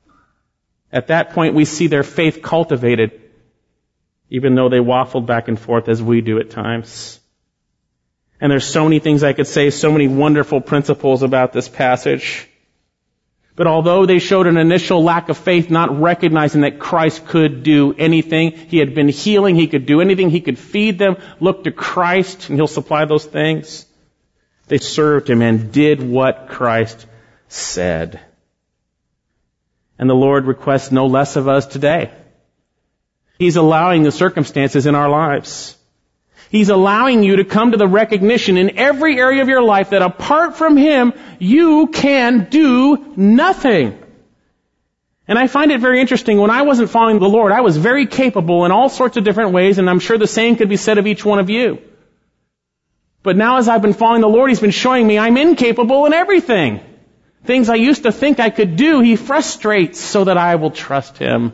At that point, we see their faith cultivated, even though they waffled back and forth as we do at times. And there's so many things I could say, so many wonderful principles about this passage. But although they showed an initial lack of faith, not recognizing that Christ could do anything, he had been healing, he could do anything, he could feed them, look to Christ and he'll supply those things. They served him and did what Christ said. And the Lord requests no less of us today. He's allowing the circumstances in our lives. He's allowing you to come to the recognition in every area of your life that apart from him, you can do nothing. And I find it very interesting. When I wasn't following the Lord, I was very capable in all sorts of different ways, and I'm sure the same could be said of each one of you. But now as I've been following the Lord, he's been showing me I'm incapable in everything. Things I used to think I could do, he frustrates so that I will trust him.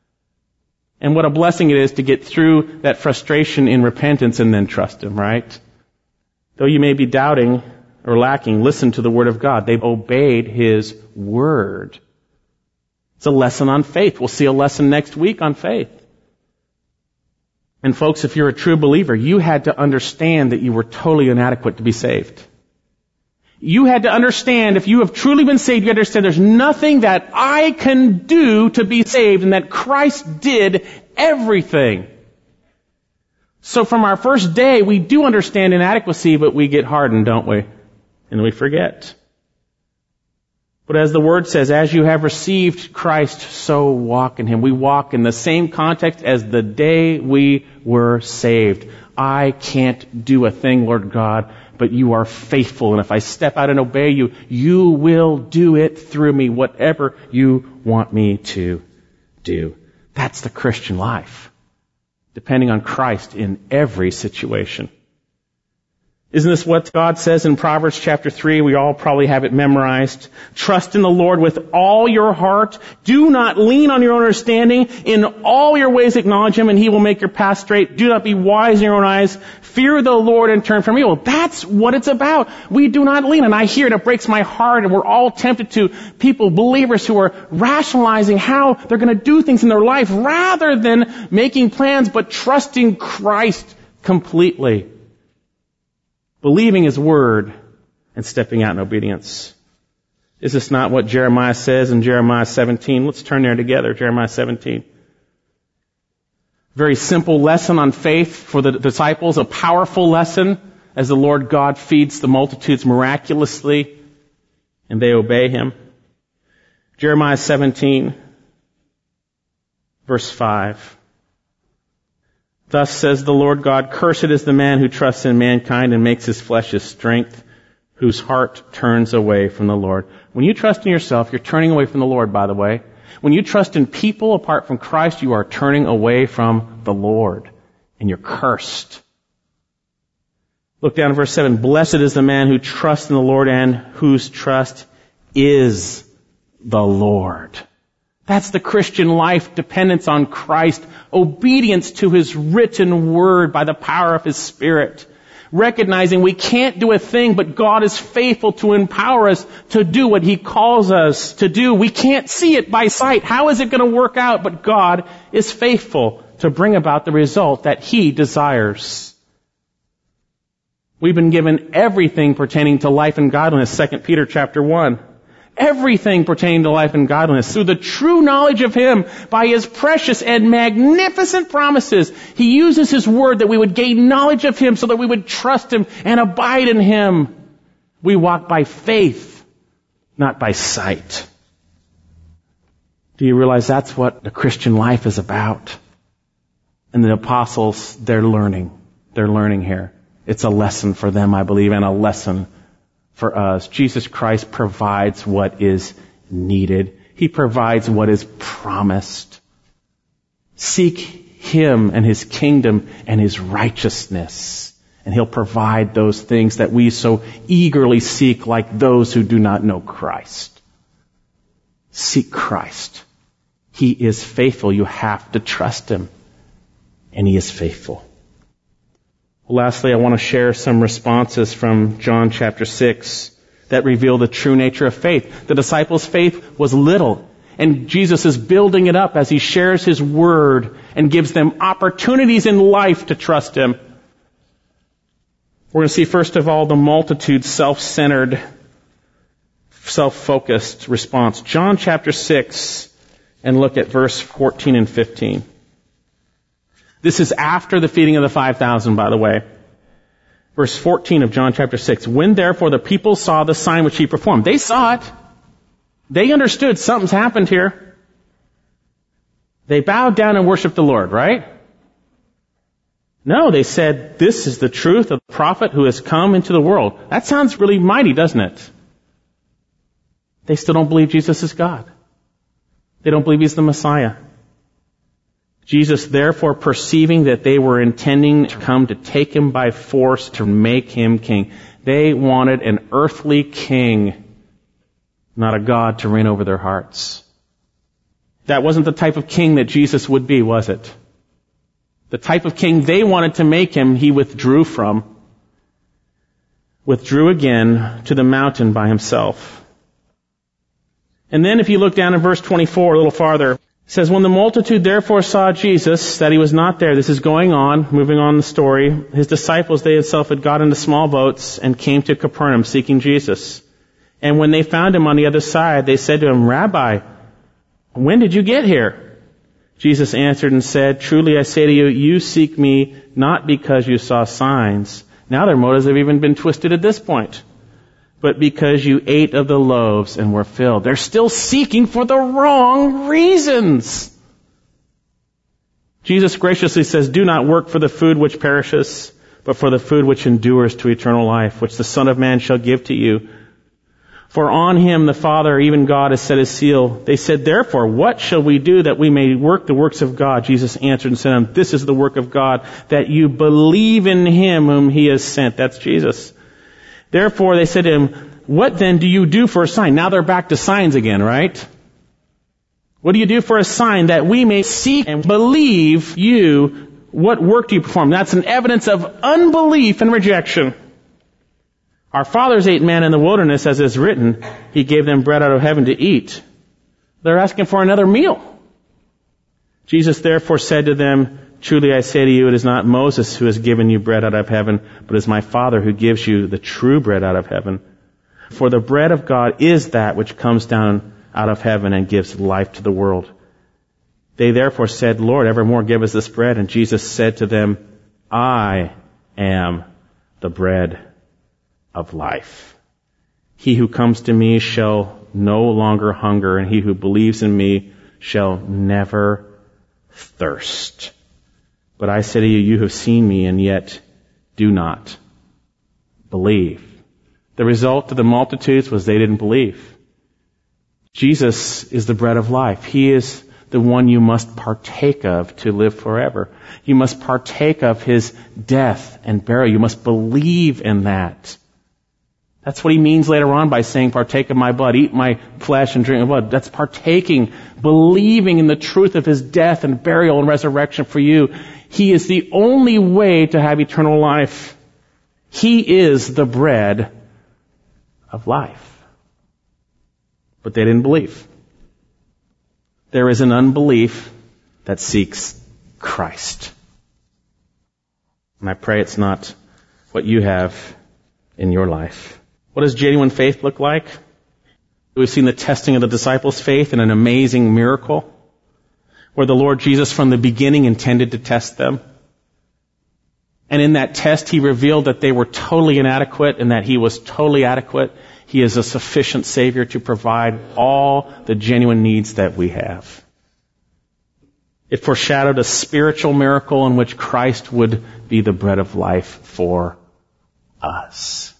And what a blessing it is to get through that frustration in repentance and then trust him, right? Though you may be doubting or lacking, listen to the word of God. They've obeyed his word. It's a lesson on faith. We'll see a lesson next week on faith. And folks, if you're a true believer, you had to understand that you were totally inadequate to be saved. You had to understand, if you have truly been saved, you understand there's nothing that I can do to be saved, and that Christ did everything. So from our first day, we do understand inadequacy, but we get hardened, don't we? And we forget. But as the Word says, as you have received Christ, so walk in him. We walk in the same context as the day we were saved. I can't do a thing, Lord God, but you are faithful. And if I step out and obey you, you will do it through me, whatever you want me to do. That's the Christian life. Depending on Christ in every situation. Isn't this what God says in Proverbs chapter 3? We all probably have it memorized. Trust in the Lord with all your heart. Do not lean on your own understanding. In all your ways acknowledge him, and he will make your path straight. Do not be wise in your own eyes. Fear the Lord and turn from evil. That's what it's about. We do not lean. And I hear it. It breaks my heart. And we're all tempted to. People, believers who are rationalizing how they're going to do things in their life rather than making plans, but trusting Christ completely. Believing his word and stepping out in obedience. Is this not what Jeremiah says in Jeremiah 17? Let's turn there together, Jeremiah 17. Very simple lesson on faith for the disciples, a powerful lesson. as the Lord God feeds the multitudes miraculously and they obey him. Jeremiah 17, verse 5. Thus says the Lord God, cursed is the man who trusts in mankind and makes his flesh his strength, whose heart turns away from the Lord. When you trust in yourself, you're turning away from the Lord, by the way. When you trust in people apart from Christ, you are turning away from the Lord, and you're cursed. Look down at verse 7. Blessed is the man who trusts in the Lord and whose trust is the Lord. That's the Christian life, dependence on Christ, obedience to his written word by the power of his Spirit. Recognizing we can't do a thing, but God is faithful to empower us to do what he calls us to do. We can't see it by sight. How is it going to work out? But God is faithful to bring about the result that he desires. We've been given everything pertaining to life and godliness, 2 Peter chapter 1. Everything pertaining to life and godliness through the true knowledge of him by his precious and magnificent promises. He uses his word that we would gain knowledge of him so that we would trust him and abide in him. We walk by faith, not by sight. Do you realize that's what the Christian life is about? And the apostles, they're learning. They're learning here. It's a lesson for them, I believe, and a lesson for us. Jesus Christ provides what is needed. He provides what is promised. Seek him and his kingdom and his righteousness, and he'll provide those things that we so eagerly seek, like those who do not know Christ. Seek Christ. He is faithful. You have to trust him, and he is faithful. Lastly, I want to share some responses from John chapter 6 that reveal the true nature of faith. The disciples' faith was little, and Jesus is building it up as he shares his word and gives them opportunities in life to trust him. We're going to see, first of all, the multitude's self-centered, self-focused response. John chapter 6, and look at verse 14 and 15. This is after the feeding of the 5,000, by the way. Verse 14 of John chapter 6. When therefore the people saw the sign which he performed. They saw it. They understood something's happened here. They bowed down and worshiped the Lord, right? No, they said, this is the truth of the prophet who has come into the world. That sounds really mighty, doesn't it? They still don't believe Jesus is God. They don't believe he's the Messiah. Jesus, therefore, perceiving that they were intending to come to take him by force to make him king. They wanted an earthly king, not a God to reign over their hearts. That wasn't the type of king that Jesus would be, was it? The type of king they wanted to make him, he withdrew from. Withdrew again to the mountain by himself. And then if you look down in verse 24 a little farther, it says, when the multitude therefore saw Jesus, that he was not there. This is going on, moving on the story. His disciples, they themselves had got into small boats and came to Capernaum seeking Jesus. And when they found him on the other side, they said to him, Rabbi, when did you get here? Jesus answered and said, truly I say to you, you seek me not because you saw signs. Now their motives have even been twisted at this point. But because you ate of the loaves and were filled. They're still seeking for the wrong reasons. Jesus graciously says, do not work for the food which perishes, but for the food which endures to eternal life, which the Son of Man shall give to you. For on him the Father, even God, has set his seal. They said, therefore, what shall we do that we may work the works of God? Jesus answered and said to them, this is the work of God, that you believe in him whom he has sent. That's Jesus. Therefore, they said to him, what then do you do for a sign? Now they're back to signs again, right? What do you do for a sign that we may seek and believe you? What work do you perform? That's an evidence of unbelief and rejection. Our fathers ate manna in the wilderness, as is written. He gave them bread out of heaven to eat. They're asking for another meal. Jesus therefore said to them, truly I say to you, it is not Moses who has given you bread out of heaven, but it is my Father who gives you the true bread out of heaven. For the bread of God is that which comes down out of heaven and gives life to the world. They therefore said, Lord, evermore give us this bread. And Jesus said to them, I am the bread of life. He who comes to me shall no longer hunger, and he who believes in me shall never thirst. But I say to you, you have seen me, and yet do not believe. The result of the multitudes was they didn't believe. Jesus is the bread of life. He is the one you must partake of to live forever. You must partake of his death and burial. You must believe in that. That's what he means later on by saying, partake of my blood, eat my flesh and drink my blood. That's partaking, believing in the truth of his death and burial and resurrection for you. He is the only way to have eternal life. He is the bread of life. But they didn't believe. There is an unbelief that seeks Christ. And I pray it's not what you have in your life. What does genuine faith look like? We've seen the testing of the disciples' faith in an amazing miracle where the Lord Jesus from the beginning intended to test them. And in that test, he revealed that they were totally inadequate and that he was totally adequate. He is a sufficient Savior to provide all the genuine needs that we have. It foreshadowed a spiritual miracle in which Christ would be the bread of life for us.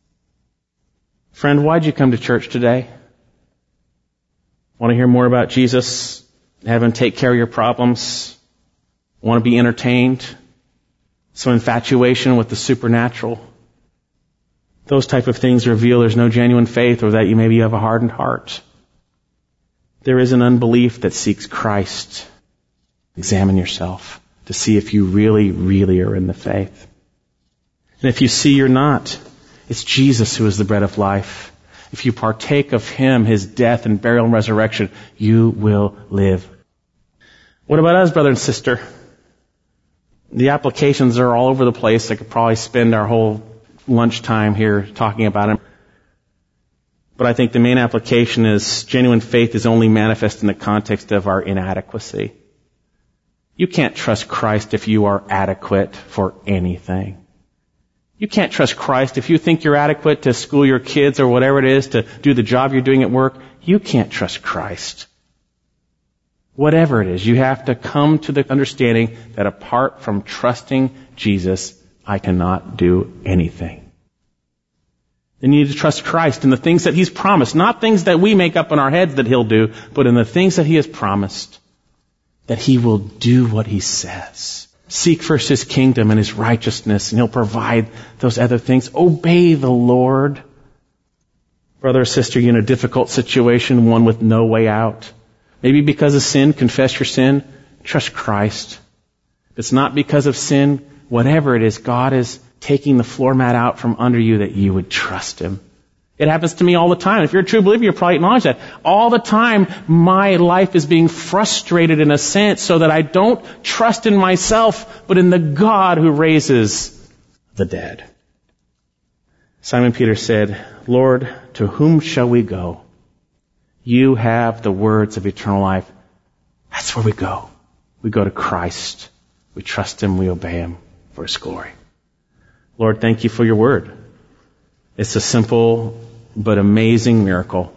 Friend, why'd you come to church today? Want to hear more about Jesus? Have him take care of your problems? Want to be entertained? Some infatuation with the supernatural? Those type of things reveal there's no genuine faith, or that you maybe have a hardened heart. There is an unbelief that seeks Christ. Examine yourself to see if you really, really are in the faith. And if you see you're not, it's Jesus who is the bread of life. If you partake of him, his death and burial and resurrection, you will live. What about us, brother and sister? The applications are all over the place. I could probably spend our whole lunchtime here talking about them. But I think the main application is genuine faith is only manifest in the context of our inadequacy. You can't trust Christ if you are adequate for anything. You can't trust Christ if you think you're adequate to school your kids or whatever it is to do the job you're doing at work. You can't trust Christ. Whatever it is, you have to come to the understanding that apart from trusting Jesus, I cannot do anything. And you need to trust Christ in the things that he's promised, not things that we make up in our heads that he'll do, but in the things that he has promised, that he will do what he says. Seek first his kingdom and his righteousness, and he'll provide those other things. Obey the Lord. Brother or sister, you're in a difficult situation, one with no way out. Maybe because of sin, confess your sin. Trust Christ. If it's not because of sin, whatever it is, God is taking the floor mat out from under you that you would trust him. It happens to me all the time. If you're a true believer, you'll probably acknowledge that. All the time, my life is being frustrated in a sense so that I don't trust in myself, but in the God who raises the dead. Simon Peter said, Lord, to whom shall we go? You have the words of eternal life. That's where we go. We go to Christ. We trust him. We obey him for his glory. Lord, thank you for your word. It's a simple but amazing miracle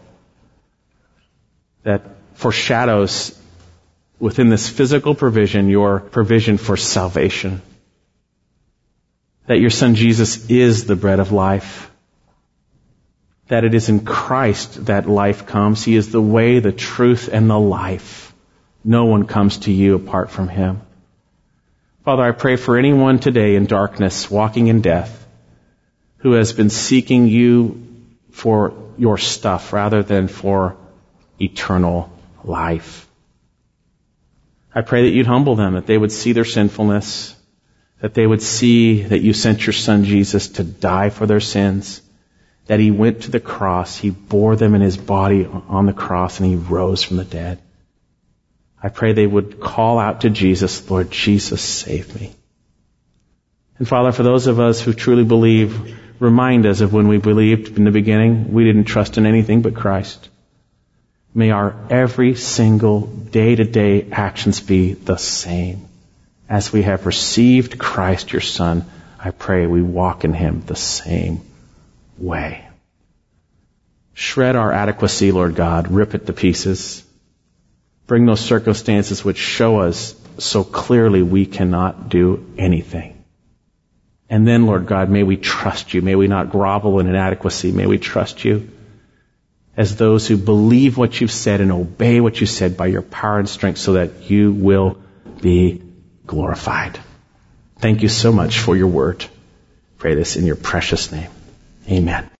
that foreshadows within this physical provision your provision for salvation. That your son Jesus is the bread of life. That it is in Christ that life comes. He is the way, the truth, and the life. No one comes to you apart from him. Father, I pray for anyone today in darkness, walking in death, who has been seeking you for your stuff rather than for eternal life. I pray that you'd humble them, that they would see their sinfulness, that they would see that you sent your son Jesus to die for their sins, that he went to the cross, he bore them in his body on the cross, and he rose from the dead. I pray they would call out to Jesus, Lord Jesus, save me. And Father, for those of us who truly believe, remind us of when we believed in the beginning, we didn't trust in anything but Christ. May our every single day-to-day actions be the same. As we have received Christ, your Son, I pray we walk in him the same way. Shred our adequacy, Lord God. Rip it to pieces. Bring those circumstances which show us so clearly we cannot do anything. And then, Lord God, may we trust you. May we not grovel in inadequacy. May we trust you as those who believe what you've said and obey what you said by your power and strength so that you will be glorified. Thank you so much for your word. Pray this in your precious name. Amen.